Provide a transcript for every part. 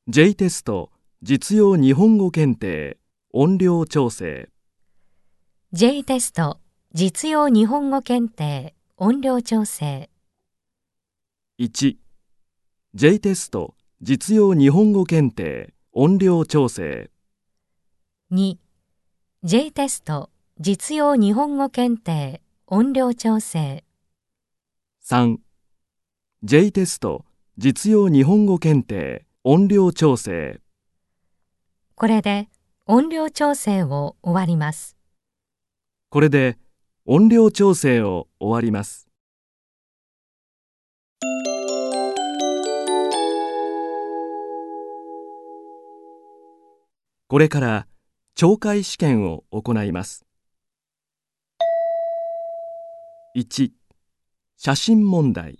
J テスト実用日本語検定音量調整 J テスト実用日本語検定音量調整 1. J テスト実用日本語検定音量調整 2. J テスト実用日本語検定音量調整 3. J テスト実用日本語検定音量調整これで音量調整を終わります。 これで音量調整を終わります。これから懲戒試験を行います。1. 写真問題。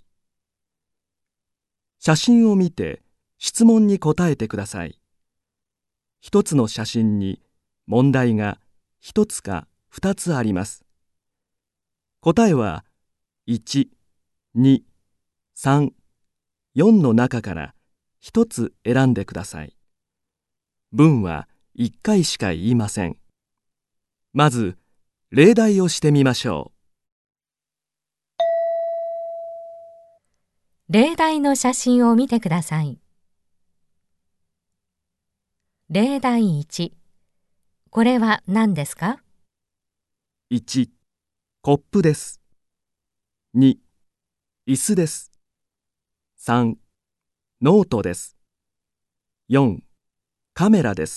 写真を見て質問に答えてください。一つの写真に問題が一つか二つあります。答えは1、2、3、4の中から一つ選んでください。文は1回しか言いません。まず、例題をしてみましょう。例題の写真を見てください。例題1。これは何ですか？ 1、コップです。2、椅子です。3、ノートです。4、カメラです。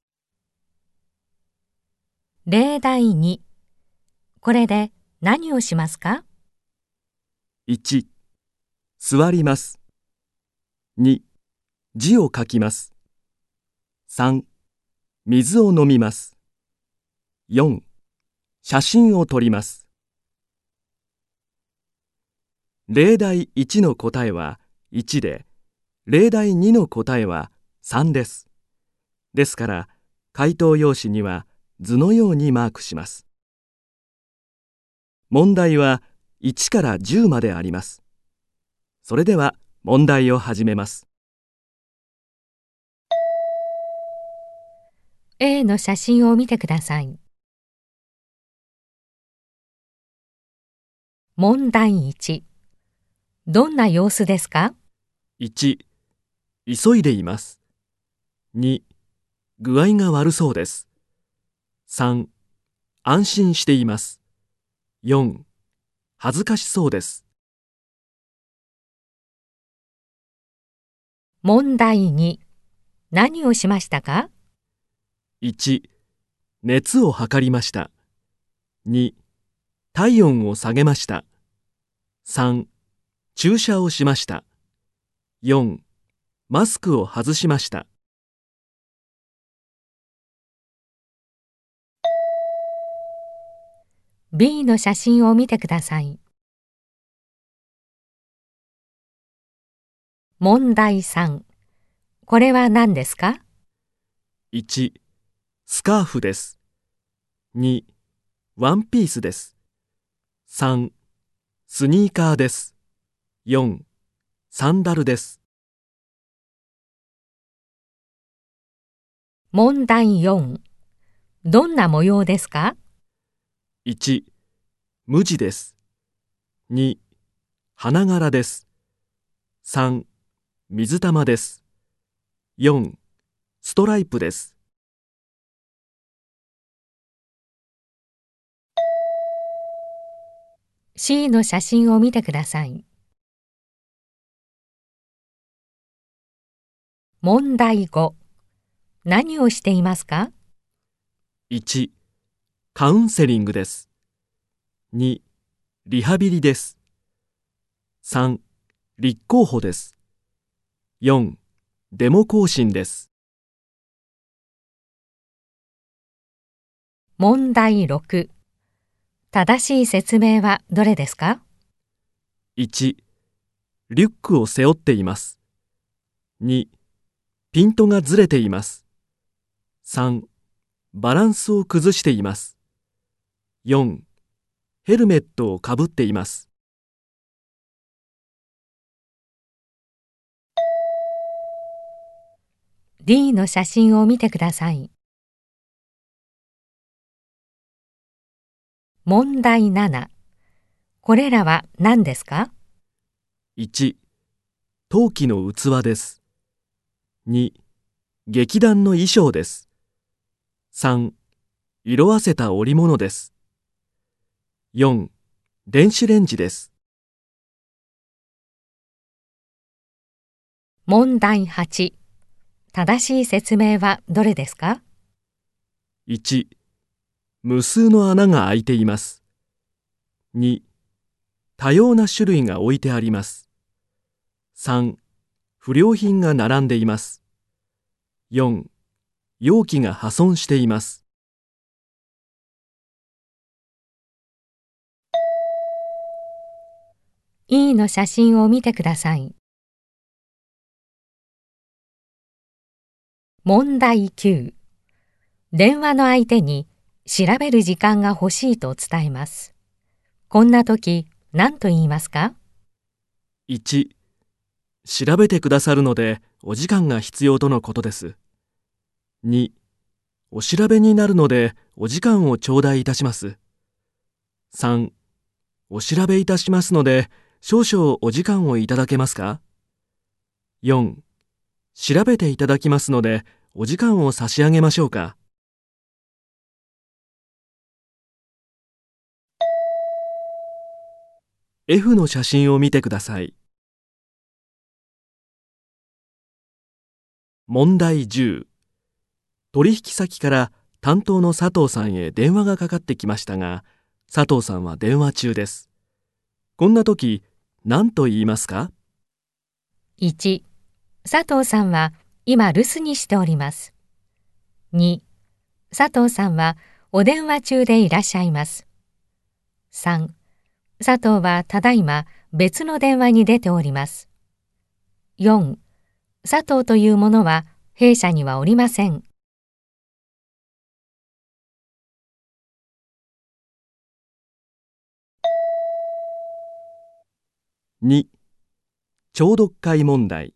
例題2。これで何をしますか？ 1、座ります。2、字を書きます。3、水を飲みます。4、写真を撮ります。例題1の答えは1で、例題2の答えは3です。ですから、回答用紙には図のようにマークします。問題は1から10まであります。それでは問題を始めます。 A の写真を見てください。問題1。どんな様子ですか？ 1、急いでいます。2、具合が悪そうです。3、安心しています。4、恥ずかしそうです。 問題2。何をしましたか？ 1、熱を測りました。2、体温を下げました。3、注射をしました。4、マスクを外しました。 B の写真を見てください。問題3。これは何ですか？ 1、スカーフです。2、ワンピースです。3、スニーカーです。4、サンダルです。 問題4。どんな模様ですか？ 1、無地です。2、花柄です。3、水玉です。4、ストライプです。 C の写真を見てください。問題5。何をしていますか？ 1、カウンセリングです。2、リハビリです。3、立候補です。4、デモ行進です。 問題6。正しい説明はどれですか？ 1、リュックを背負っています。2、ピントがずれています。3、バランスを崩しています。4、ヘルメットをかぶっています。 D の写真を見てください。問題7。これらは何ですか？ 1、陶器の器です。2、劇団の衣装です。3、色あせた織物です。4、電子レンジです。 問題8。正しい説明はどれですか？ 1、無数の穴が開いています。2、多様な種類が置いてあります。3、不良品が並んでいます。4、容器が破損しています。 E の写真を見てください。問題9。電話の相手に調べる時間が欲しいと伝えます。こんな時、何と言いますか？ 1、調べてくださるのでお時間が必要とのことです。2、お調べになるのでお時間を頂戴いたします。3、お調べいたしますので少々お時間をいただけますか？ 4、調べていただきますのでお時間を差し上げましょうか？F の写真を見てください。問題10。取引先から担当の佐藤さんへ電話がかかってきましたが、佐藤さんは電話中です。こんな時、何と言いますか？ 1、佐藤さんは今留守にしております。2、佐藤さんはお電話中でいらっしゃいます。3、佐藤はただいま別の電話に出ております。4、佐藤というものは弊社にはおりません。 2、聴読会問題。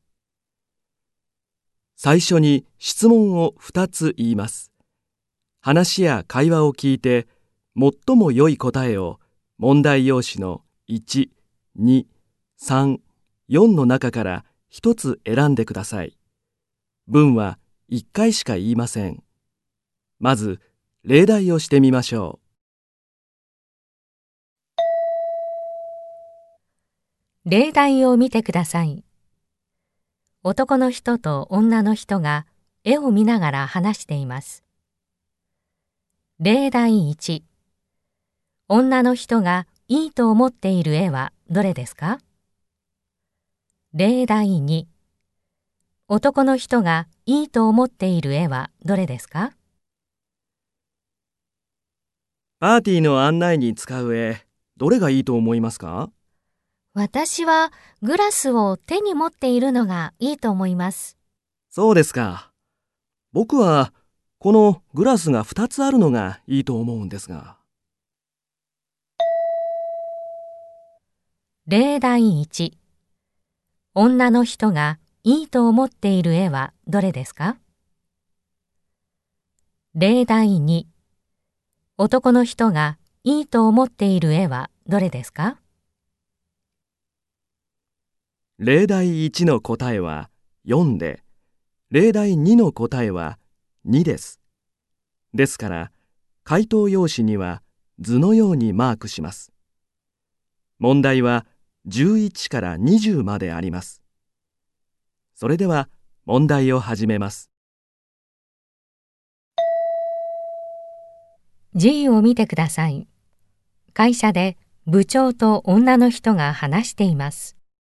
最初に質問を2つ言います。話や会話を聞いて、最も良い答えを問題用紙の1、2、3、4の中から1つ選んでください。文は1回しか言いません。まず、例題をしてみましょう。例題を見てください。男の人と女の人が絵を見ながら話しています。例題1。女の人がいいと思っている絵はどれですか？例題2。男の人がいいと思っている絵はどれですか？ パーティーの案内に使う絵、どれがいいと思いますか？ 私はグラスを手に持っているのがいいと思います。 そうですか。僕はこのグラスが2つあるのがいいと思うんですが。 例題1。女の人がいいと思っている絵はどれですか？例題2。男の人がいいと思っている絵はどれですか？ 例題1の答えは4で、例題2の答えは2です。ですから、回答用紙には図のようにマークします。問題は11から20まであります。それでは問題を始めます。 G を見てください。会社で部長と女の人が話しています。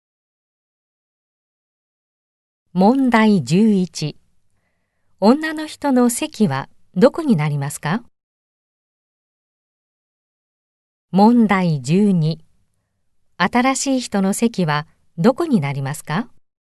問題11。女の人の席はどこになりますか？問題12。新しい人の席はどこになりますか？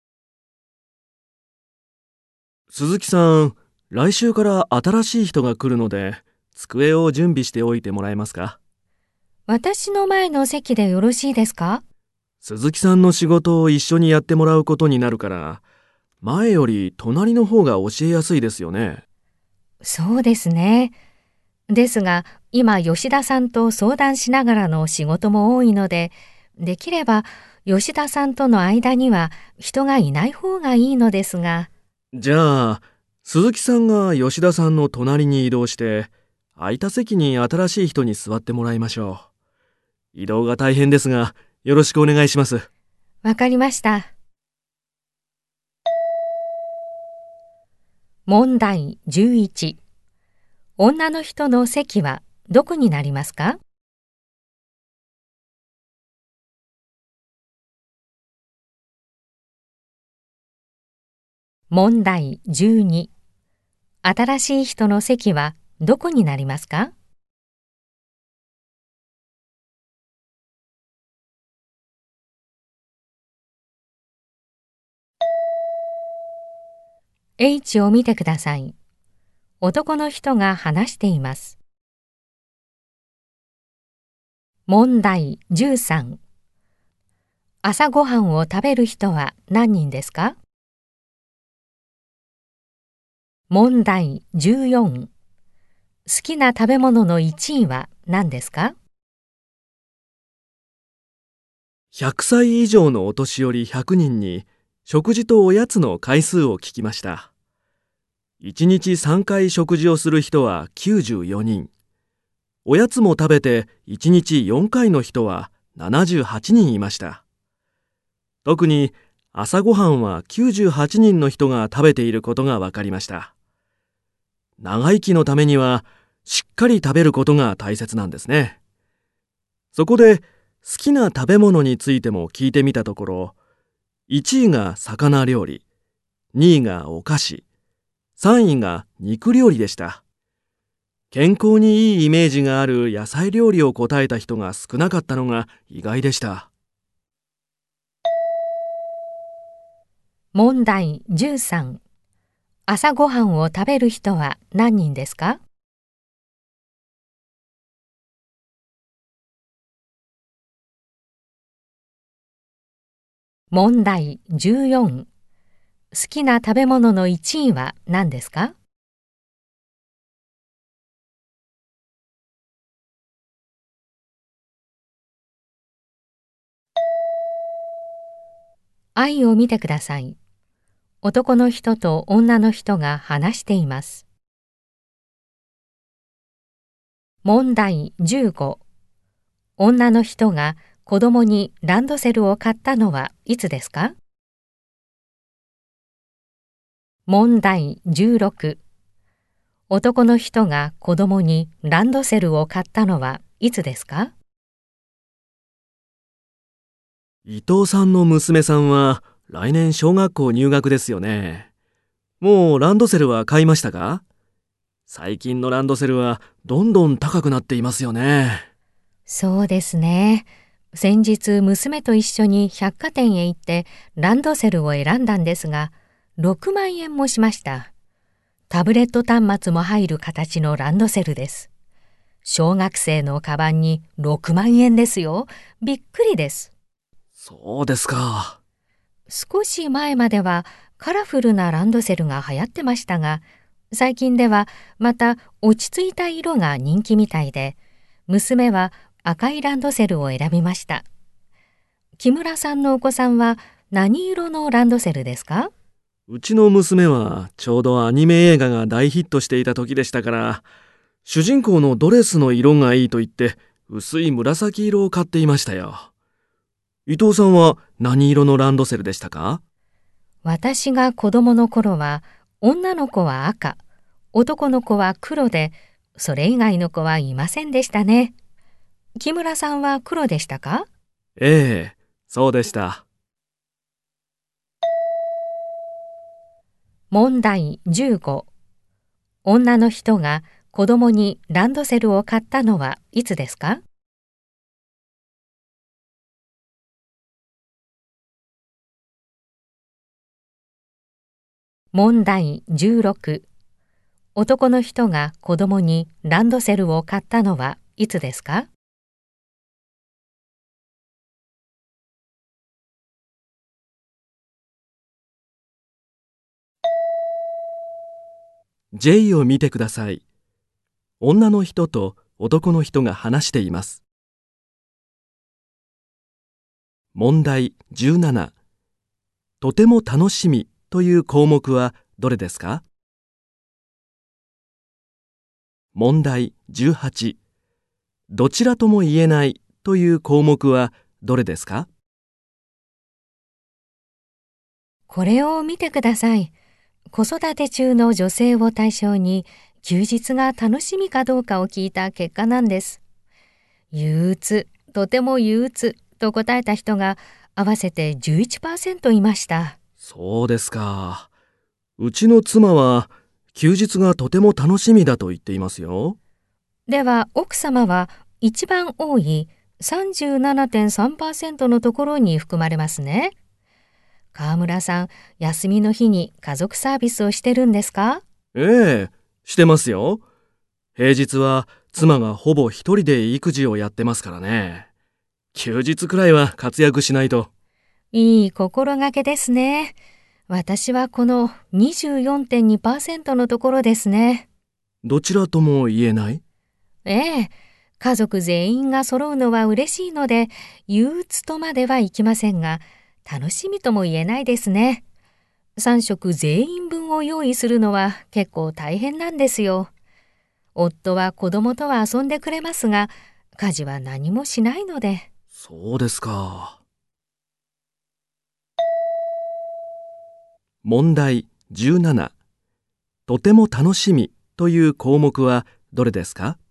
鈴木さん、来週から新しい人が来るので、机を準備しておいてもらえますか？ 私の前の席でよろしいですか？ 鈴木さんの仕事を一緒にやってもらうことになるから、 前より隣の方が教えやすいですよね。 そうですね。ですが、今吉田さんと相談しながらの仕事も多いので、できれば吉田さんとの間には人がいない方がいいのですが。 じゃあ、鈴木さんが吉田さんの隣に移動して、空いた席に新しい人に座ってもらいましょう。移動が大変ですが、よろしくお願いします。 わかりました。問題11。女の人の席はどこになりますか？問題12。新しい人の席はどこになりますか？H を見てください。男の人が話しています。問題13。朝ごはんを食べる人は何人ですか？問題14。好きな食べ物の1位は何ですか？ 100歳以上のお年寄り100人に食事とおやつの回数を聞きました。1日3回食事をする人は94人。おやつも食べて1日4回の人は78人いました。特に朝ごはんは98人の人が食べていることが分かりました。長生きのためにはしっかり食べることが大切なんですね。そこで好きな食べ物についても聞いてみたところ、1位が魚料理、2位がお菓子、3位が肉料理でした。健康にいいイメージがある野菜料理を答えた人が少なかったのが意外でした。 問題13。朝ごはんを食べる人は何人ですか？問題14。好きな食べ物の1位は何ですか？愛を見てください。男の人と女の人が話しています。問題15。女の人が子供にランドセルを買ったのはいつですか？問題16。男の人が子供にランドセルを買ったのはいつですか？ 伊藤さんの娘さんは来年小学校入学ですよね。もうランドセルは買いましたか？最近のランドセルはどんどん高くなっていますよね。 そうですね。先日娘と一緒に百貨店へ行ってランドセルを選んだんですが、6万円もしました。タブレット端末も入る形のランドセルです。小学生のカバンに6万円ですよ。びっくりです。 そうですか。 少し前まではカラフルなランドセルが流行ってましたが、最近ではまた落ち着いた色が人気みたいで、娘は赤いランドセルを選びました。木村さんのお子さんは何色のランドセルですか？ うちの娘はちょうどアニメ映画が大ヒットしていた時でしたから、主人公のドレスの色がいいと言って薄い紫色を買っていましたよ。伊藤さんは何色のランドセルでしたか？ 私が子供の頃は女の子は赤、男の子は黒で、それ以外の子はいませんでしたね。木村さんは黒でしたか？ ええ、そうでした。 問題15。女の人が子供にランドセルを買ったのはいつですか？問題16。男の人が子供にランドセルを買ったのはいつですか？ J を見てください。女の人と男の人が話しています。問題17。とても楽しみという項目はどれですか？問題18。どちらとも言えないという項目はどれですか？ これを見てください。子育て中の女性を対象に休日が楽しみかどうかを聞いた結果なんです。憂鬱、とても憂鬱と答えた人が合わせて 11% いました。 そうですか。うちの妻は休日がとても楽しみだと言っていますよ。 では奥様は一番多い 37.3% のところに含まれますね。川村さん、休みの日に家族サービスをしてるんですか？ ええ、してますよ。平日は妻がほぼ一人で育児をやってますからね。休日くらいは活躍しないと。 いい心がけですね。私はこの 24.2% のところですね。 どちらとも言えない？ ええ、家族全員が揃うのは嬉しいので、憂鬱とまではいきませんが、楽しみとも言えないですね。3食全員分を用意するのは結構大変なんですよ。夫は子供とは遊んでくれますが、家事は何もしないので。 そうですか。問題17。とても楽しみという項目はどれですか？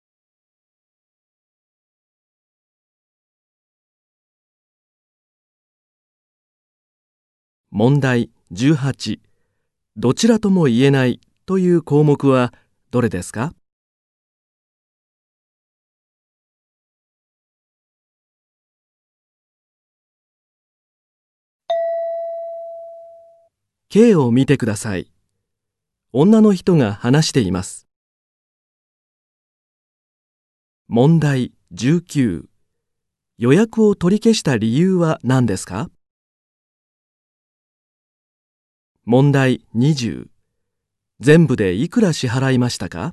問題18。どちらとも言えないという項目はどれですか？K を見てください。女の人が話しています。問題19。予約を取り消した理由は何ですか？問題20。全部でいくら支払いましたか？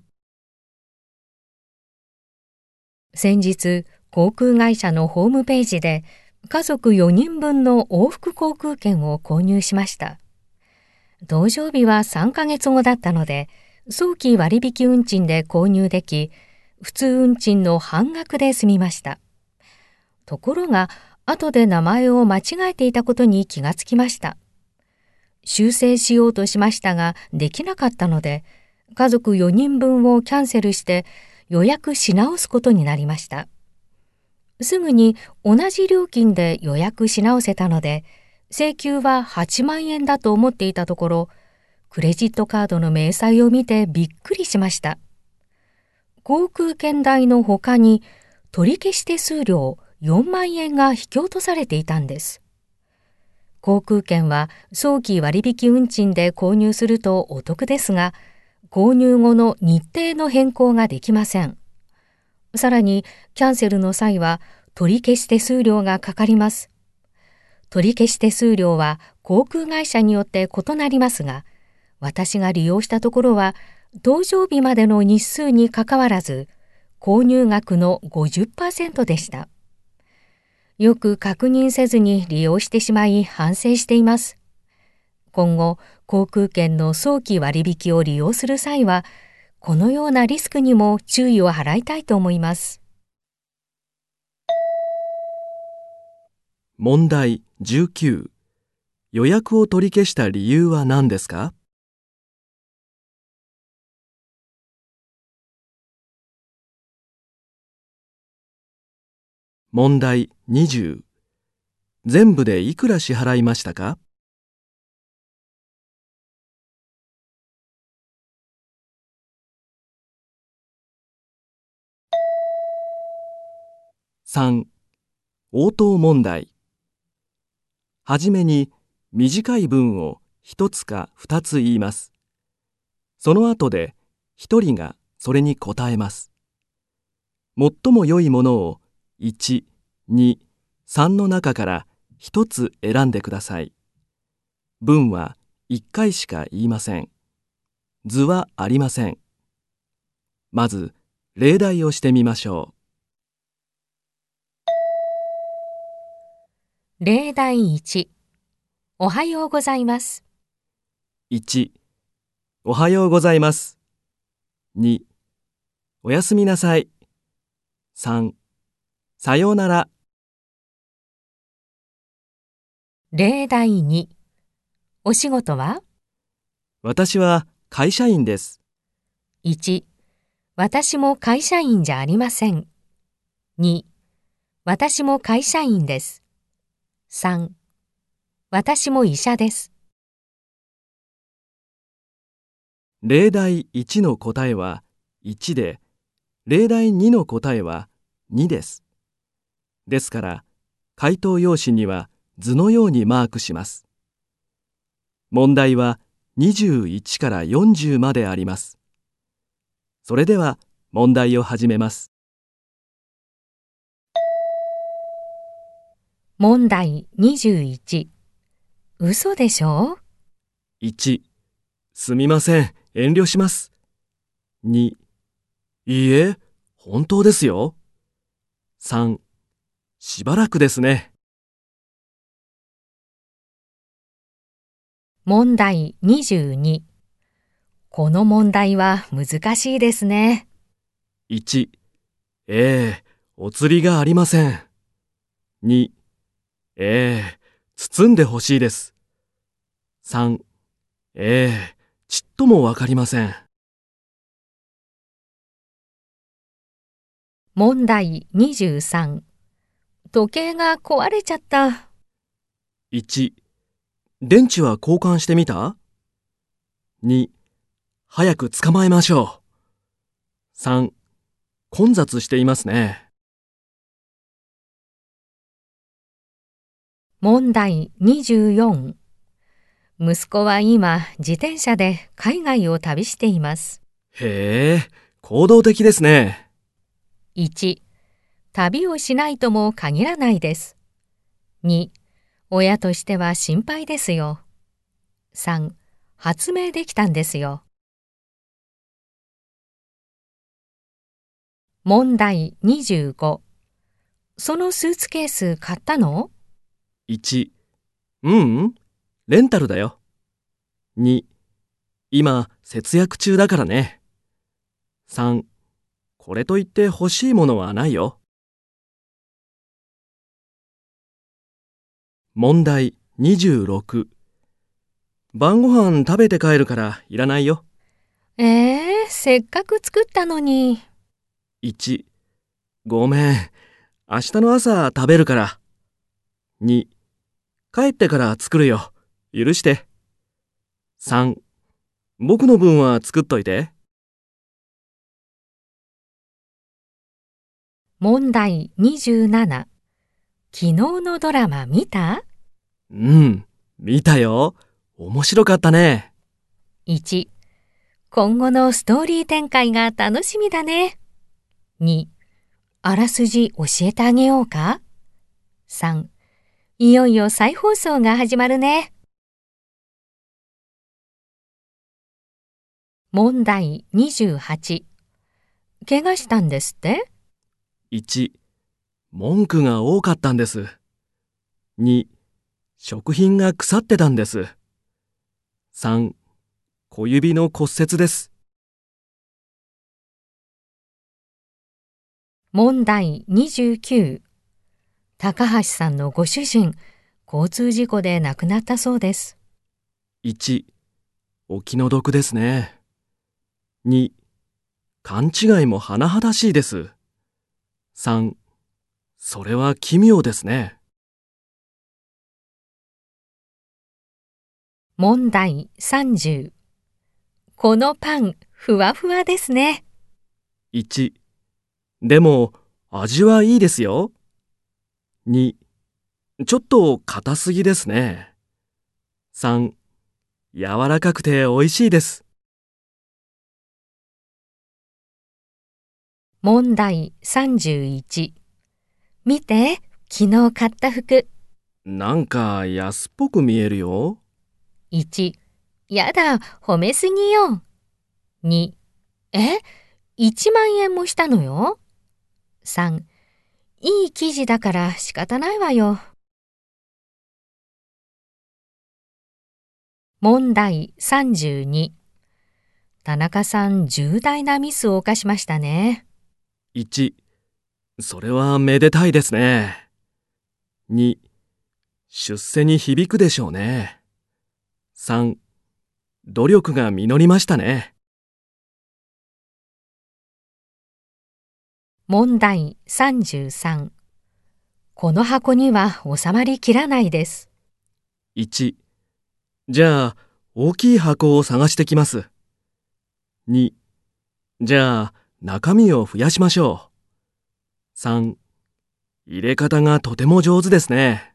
先日、航空会社のホームページで家族4人分の往復航空券を購入しました。搭乗日は3ヶ月後だったので、早期割引運賃で購入でき、普通運賃の半額で済みました。ところが、後で名前を間違えていたことに気がつきました。修正しようとしましたが、できなかったので、家族4人分をキャンセルして予約し直すことになりました。すぐに同じ料金で予約し直せたので、請求は8万円だと思っていたところ、クレジットカードの明細を見てびっくりしました。航空券代の他に取り消し手数料4万円が引き落とされていたんです。航空券は早期割引運賃で購入するとお得ですが、購入後の日程の変更ができません。さらに、キャンセルの際は取り消し手数料がかかります。取り消し手数料は航空会社によって異なりますが、私が利用したところは、搭乗日までの日数にかかわらず、購入額の 50% でした。よく確認せずに利用してしまい反省しています。今後、航空券の早期割引を利用する際は、このようなリスクにも注意を払いたいと思います。 問題19。予約を取り消した理由は何ですか？問題20。全部でいくら支払いましたか？3. 応答問題。はじめに短い文を1つか2つ言います。その後で1人がそれに答えます。最も良いものを1、2、3の中から1つ選んでください。文は1回しか言いません。 図はありません。まず、例題をしてみましょ例題1、おはようございます。 う。1、おはようございます。2、おやすみなさい。3、さようなら。 例題2、お仕事は？ 私は会社員です。 1、私も会社員じゃありません。2、私も会社員です。3、私も医者です。 例題1の答えは1で、例題2の答えは2です。ですから、回答用紙には図のようにマークします。問題は21から40まであります。それでは問題を始めます。 問題21、嘘でしょ？ 1、すみません、遠慮します。2、いいえ、本当ですよ。3、しばらくですね。 問題22、この問題は難しいですね。 1、お釣りがありません。2、包んでほしいです。3、ちっともわかりません。 問題23、時計が壊れちゃった。 1、電池は交換してみた？ 2、早く捕まえましょう。3、混雑していますね。 問題24、息子は今自転車で海外を旅しています。 へえ、行動的ですね。 1、旅をしないとも限らないです。2、親としては心配ですよ。3、発明できたんですよ。問題25、そのスーツケース買ったの？ 1、レンタルだよ。2、今節約中だからね。3、これといって欲しいものはないよ。問題26、晩ご飯食べて帰るからいらないよ。 せっかく作ったのに。 1、ごめん、明日の朝食べるから。2、帰ってから作るよ。許して。3、僕の分は作っといて。 問題27、昨日のドラマ見た？ 見たよ。面白かったね。 1、今後のストーリー展開が楽しみだね。2、あらすじ教えてあげようか？ 3、いよいよ再放送が始まるね。問題28、怪我したんですって？ 1、文句が多かったんです。2、食品が腐ってたんです。3、小指の骨折です。 問題29、高橋さんのご主人、交通事故で亡くなったそうです。 1、お気の毒ですね。2、勘違いも甚だしいです。3、それは奇妙ですね。 問題30、このパン、ふわふわですね。 1、でも味はいいですよ。2、ちょっと硬すぎですね。3、柔らかくて美味しいです。 問題31、見て、昨日買った服。 なんか安っぽく見えるよ。 1、やだ、褒めすぎよ。 2、1万円もしたのよ。3、いい記事だから仕方ないわよ。問題32。田中さん、重大なミスを犯しましたね。 1、それはめでたいですね。2、出世に響くでしょうね。3、努力が実りましたね。 問題33。この箱には収まりきらないです。 1、じゃあ大きい箱を探してきます。2、じゃあ中身を増やしましょう。3、入れ方がとても上手ですね。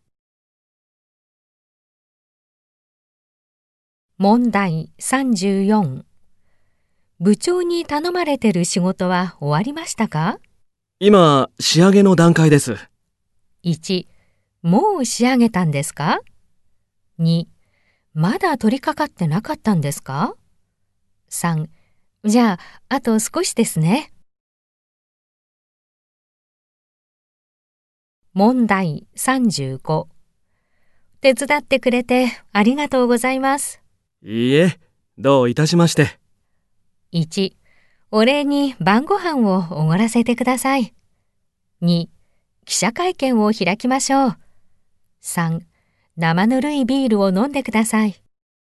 問題34。部長に頼まれてる仕事は終わりましたか？ 今、仕上げの段階です。 1、もう仕上げたんですか？ 2、まだ取り掛かってなかったんですか？ 3、じゃあ、あと少しですね。問題35。手伝ってくれてありがとうございます。 いいえ、どういたしまして。 1、お礼に晩ご飯をおごらせてください。2、記者会見を開きましょう。3、生ぬるいビールを飲んでください。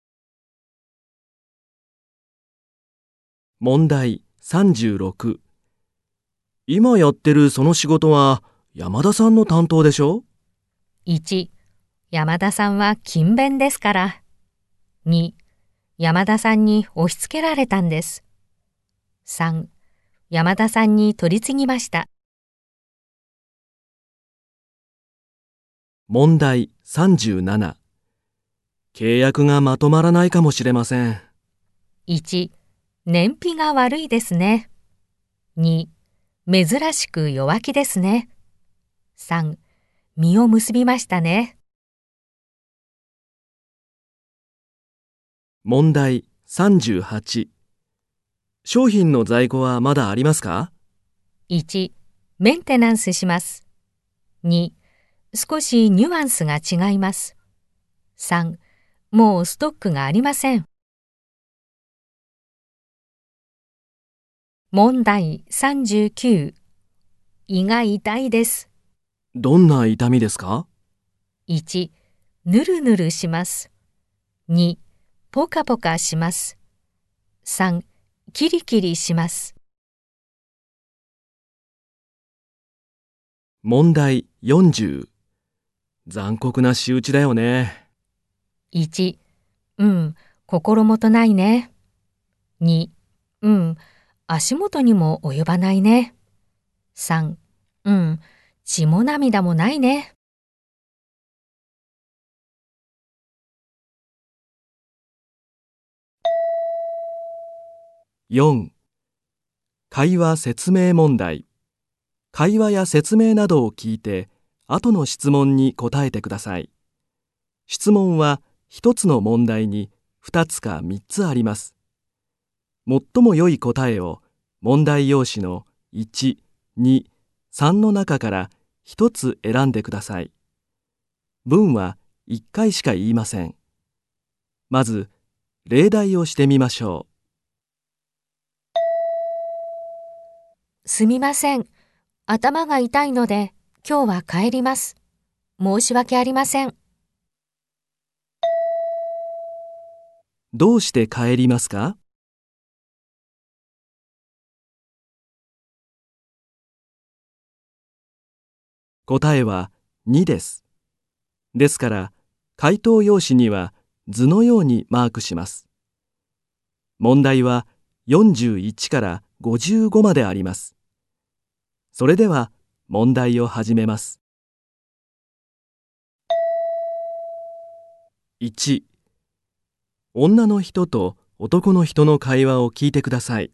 問題36。今やってるその仕事は山田さんの担当でしょ？ 1、山田さんは勤勉ですから。2、山田さんに押し付けられたんです。3、山田さんに取り次ぎました。 問題37。契約がまとまらないかもしれません。 1、燃費が悪いですね。2、珍しく弱気ですね。3、実を結びましたね。 問題38。商品の在庫はまだありますか？ 1、メンテナンスします。2、少しニュアンスが違います。3、もうストックがありません。問題39。胃が痛いです。 どんな痛みですか？ 1、ぬるぬるします。2、ポカポカします。3、キリキリします。 問題40。残酷な仕打ちだよね。 1、心もとないね。2、足元にも及ばないね。3、血も涙もないね。 4、会話説明問題。会話や説明などを聞いて、後の質問に答えてください。質問は1つの問題に2つか3つあります。最も良い答えを問題用紙の1、2、3の中から1つ選んでください。文は1回しか言いません。まず、例題をしてみましょすみません。頭が痛いので今日は帰ります。申し訳ありません。 どうして帰りますか？答えは2です。ですから、回答用紙には図のようにマークします。問題は41から55まであります。それでは問題を始めます。1、女の人と男の人の会話を聞いてください。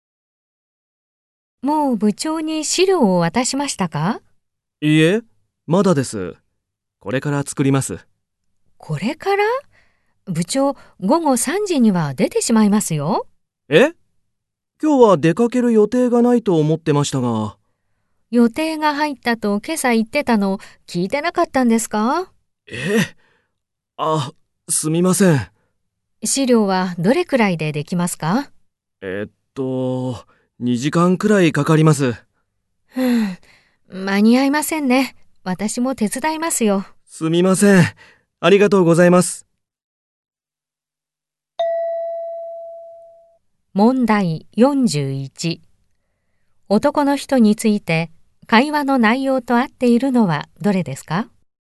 もう部長に資料を渡しましたか？ いいえ、まだです。これから作ります。 これから？部長、午後3時には出てしまいますよ。 え？ 今日は出かける予定がないと思ってましたが。 予定が入ったと今朝言ってたの聞いてなかったんですか？ えあ、すみません。 資料はどれくらいでできますか？ えっと、2時間くらいかかります。 間に合いませんね。私も手伝いますよ。 すみません。ありがとうございます。 問題41。男の人について会話の内容と合っているのはどれですか？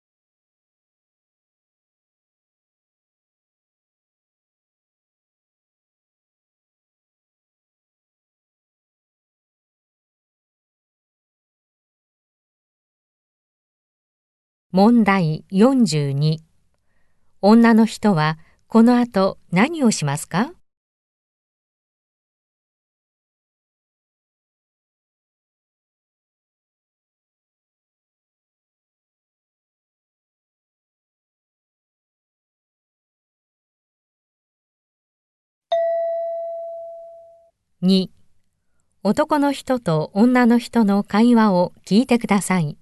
問題42。女の人はこの後何をしますか？2、男の人と女の人の会話を聞いてください。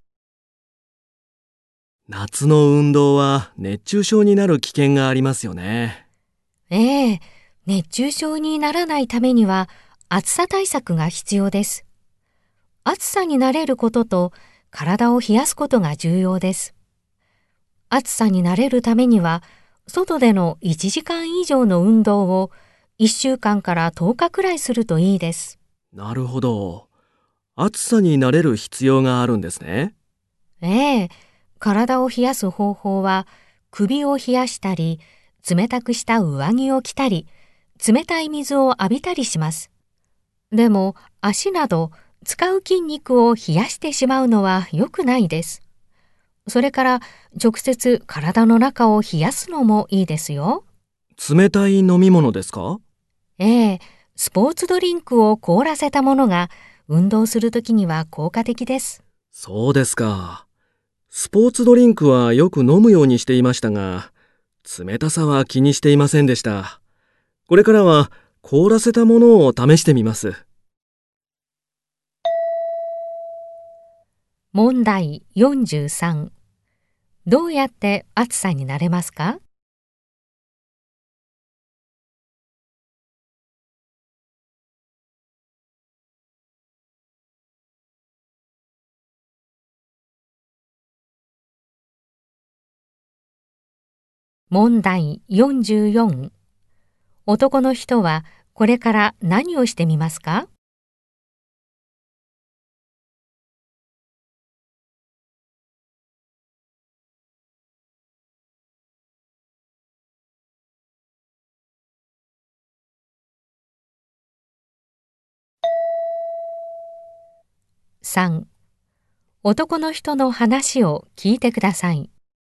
夏の運動は熱中症になる危険がありますよね。 ええ、熱中症にならないためには暑さ対策が必要です。暑さに慣れることと体を冷やすことが重要です。暑さに慣れるためには、外での1時間以上の運動を1週間から10日くらいするといいです。 なるほど。暑さに慣れる必要があるんですね。 ええ、体を冷やす方法は、首を冷やしたり、冷たくした上着を着たり、冷たい水を浴びたりします。でも、足など使う筋肉を冷やしてしまうのは良くないです。それから、直接体の中を冷やすのもいいですよ。 冷たい飲み物ですか？ ええ、スポーツドリンクを凍らせたものが運動するときには効果的です。 そうですか。スポーツドリンクはよく飲むようにしていましたが、冷たさは気にしていませんでした。これからは凍らせたものを試してみます。 問題43。どうやって暑さになれますか？問題44。男の人はこれから何をしてみますか？3、男の人の話を聞いてください。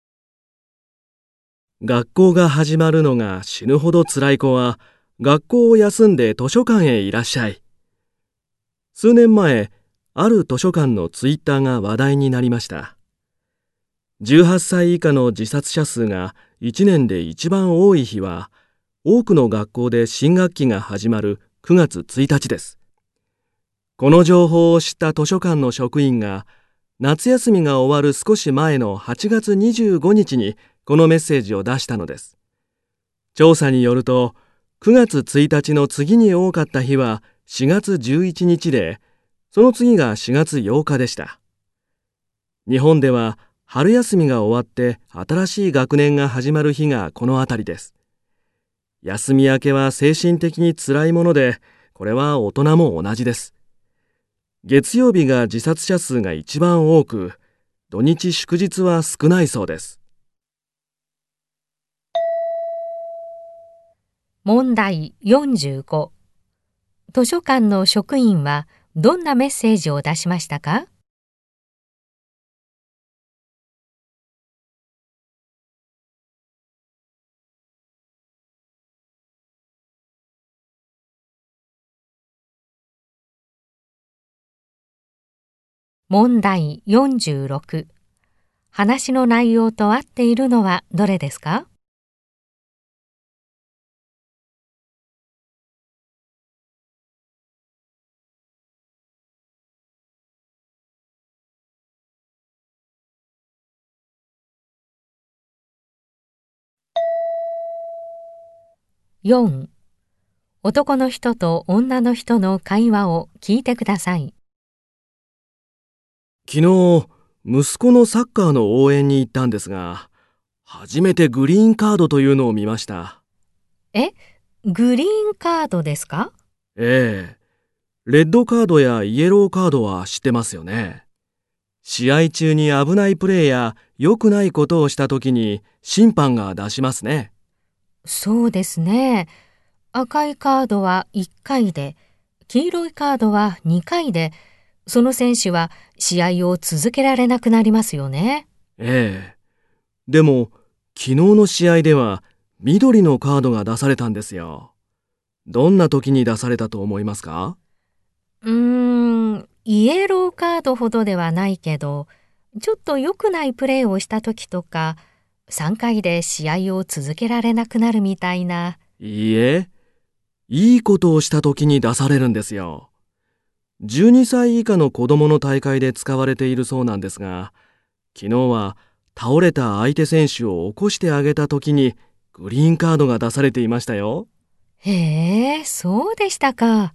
学校が始まるのが死ぬほど辛い子は、学校を休んで図書館へいらっしゃい。数年前、ある図書館のツイッターが話題になりました。18歳以下の自殺者数が1年で一番多い日は、多くの学校で新学期が始まる9月1日です。この情報を知った図書館の職員が、夏休みが終わる少し前の8月25日にこのメッセージを出したのです。調査によると、9月1日の次に多かった日は4月11日で、その次が4月8日でした。日本では春休みが終わって新しい学年が始まる日がこのあたりです。休み明けは精神的に辛いもので、これは大人も同じです。月曜日が自殺者数が一番多く、土日祝日は少ないそうです。 問題45。図書館の職員はどんなメッセージを出しましたか？問題46。話の内容と合っているのはどれですか？ 4、男の人と女の人の会話を聞いてください。 昨日、息子のサッカーの応援に行ったんですが、初めてグリーンカードというのを見ました。 え、グリーンカードですか？ ええ、レッドカードやイエローカードは知ってますよね。試合中に危ないプレーや良くないことをした時に審判が出しますね。 そうですね。赤いカードは1回で、黄色いカードは2回で、その選手は試合を続けられなくなりますよね。 ええ。でも、昨日の試合では緑のカードが出されたんですよ。どんな時に出されたと思いますか？ イエローカードほどではないけど、ちょっと良くないプレーをした時とか、3回で試合を続けられなくなるみたいな。 いいえ、いいことをした時に出されるんですよ。12歳以下の子供の大会で使われているそうなんですが、昨日は倒れた相手選手を起こしてあげた時にグリーンカードが出されていましたよ。 へえ、そうでしたか。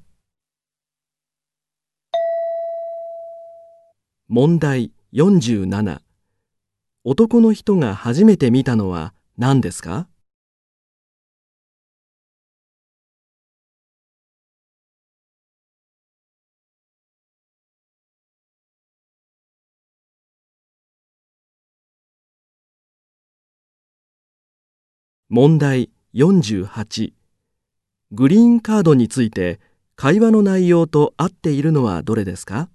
問題47。男の人が初めて見たのは何ですか？問題48。グリーンカードについて会話の内容と合っているのはどれですか？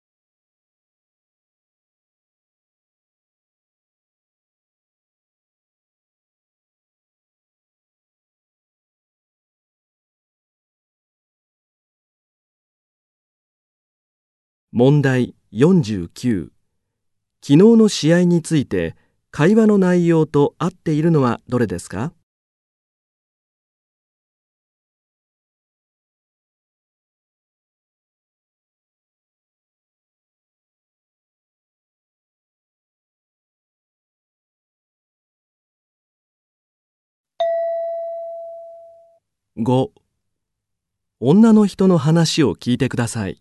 問題49。昨日の試合について会話の内容と合っているのはどれですか？5、女の人の話を聞いてください。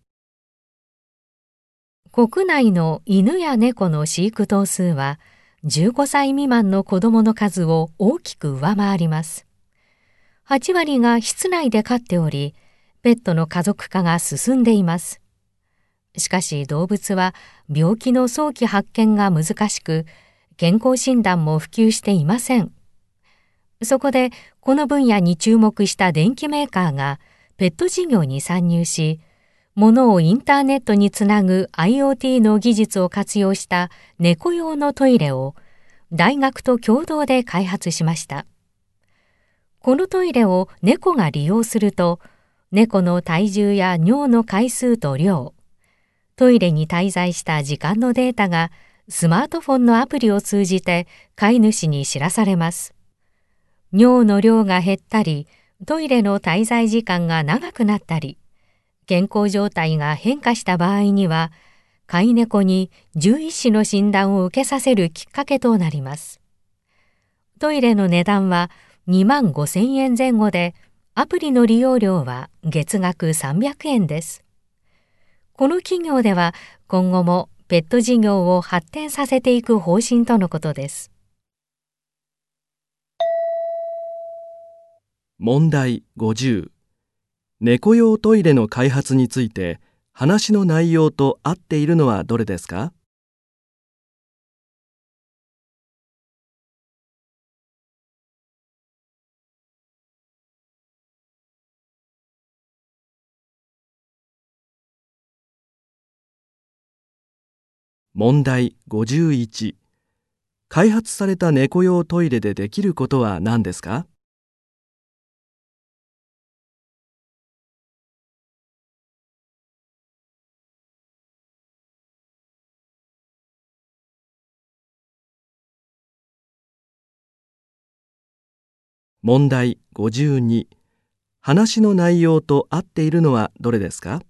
国内の犬や猫の飼育頭数は、15歳未満の子供の数を大きく上回ります。8割が室内で飼っており、ペットの家族化が進んでいます。しかし動物は病気の早期発見が難しく、健康診断も普及していません。そこでこの分野に注目した電機メーカーがペット事業に参入し、物をインターネットにつなぐ IoT の技術を活用した猫用のトイレを大学と共同で開発しました。このトイレを猫が利用すると、猫の体重や尿の回数と量、トイレに滞在した時間のデータがスマートフォンのアプリを通じて飼い主に知らされます。尿の量が減ったり、トイレの滞在時間が長くなったり、健康状態が変化した場合には、飼い猫に獣医師の診断を受けさせるきっかけとなります。トイレの値段は2万5,000円前後で、アプリの利用料は月額300円です。この企業では今後もペット事業を発展させていく方針とのことです。 問題50。猫用トイレの開発について話の内容と合っているのはどれですか？問題51。開発された猫用トイレでできることは何ですか？問題52。話の内容と合っているのはどれですか？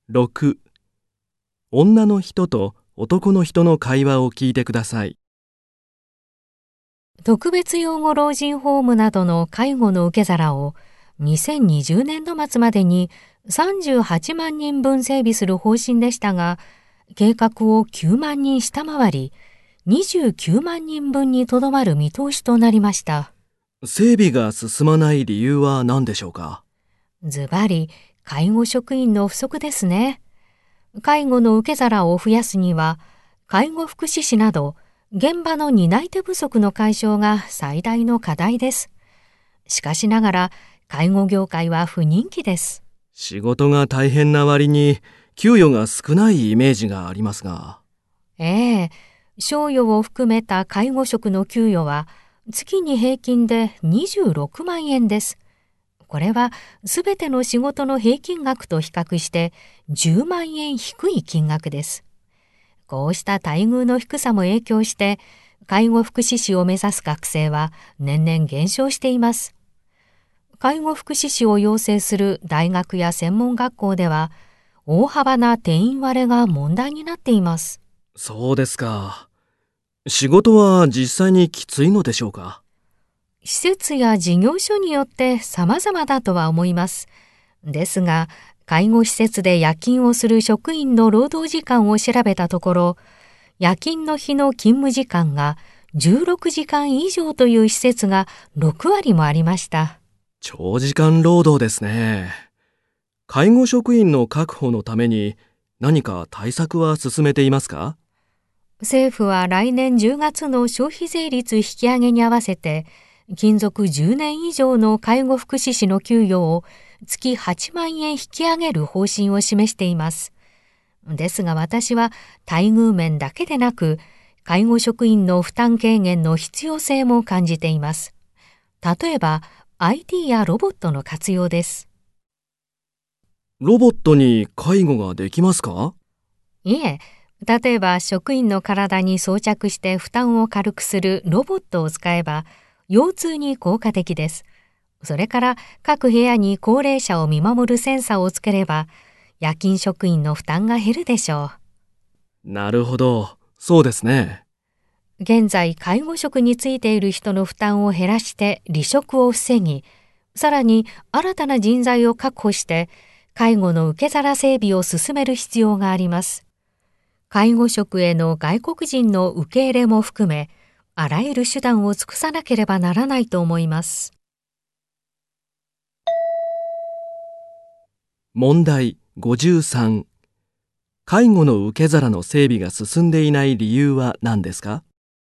6、女の人と男の人の会話を聞いてください。 特別養護老人ホームなどの介護の受け皿を2020年度末までに38万人分整備する方針でしたが、計画を9万人下回り、29万人分にとどまる見通しとなりました。 整備が進まない理由は何でしょうか？ ズバリ、介護職員の不足ですね。介護の受け皿を増やすには、介護福祉士など、現場の担い手不足の解消が最大の課題です。しかしながら、介護業界は不人気です。 仕事が大変な割に、給与が少ないイメージがありますが。 賞与を含めた介護職の給与は、月に平均で26万円です。これはすべての仕事の平均額と比較して10万円低い金額です。こうした待遇の低さも影響して、介護福祉士を目指す学生は年々減少しています。介護福祉士を養成する大学や専門学校では、大幅な定員割れが問題になっています。 そうですか。仕事は実際にきついのでしょうか？ 施設や事業所によって様々だとは思います。ですが、介護施設で夜勤をする職員の労働時間を調べたところ、夜勤の日の勤務時間が16時間以上という施設が6割もありました。 長時間労働ですね。介護職員の確保のために何か対策は進めていますか？ 政府は来年10月の消費税率引き上げに合わせて、勤続10年以上の介護福祉士の給与を月8万円引き上げる方針を示しています。ですが私は待遇面だけでなく、介護職員の負担軽減の必要性も感じています。例えば、IT やロボットの活用です。 ロボットに介護ができますか？ いえ、例えば職員の体に装着して負担を軽くするロボットを使えば、腰痛に効果的です。それから各部屋に高齢者を見守るセンサーをつければ、夜勤職員の負担が減るでしょう。 なるほど、そうですね。 現在、介護職についている人の負担を減らして離職を防ぎ、さらに新たな人材を確保して、介護の受け皿整備を進める必要があります。介護職への外国人の受け入れも含め、あらゆる手段を尽くさなければならないと思います。 問題53。介護の受け皿の整備が進んでいない理由は何ですか？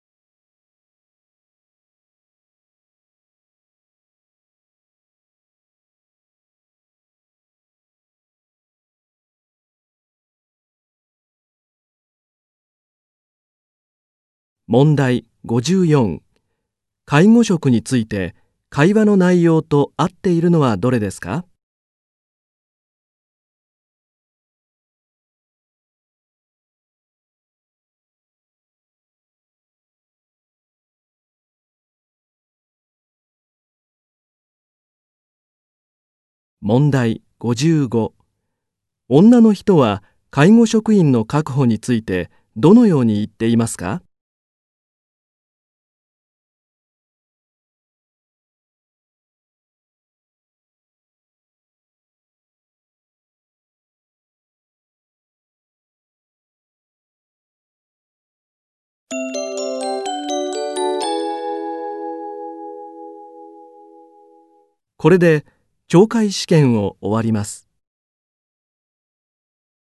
問題54。介護職について会話の内容と合っているのはどれですか？問題55。女の人は介護職員の確保についてどのように言っていますか？これで懲戒試験を終わります。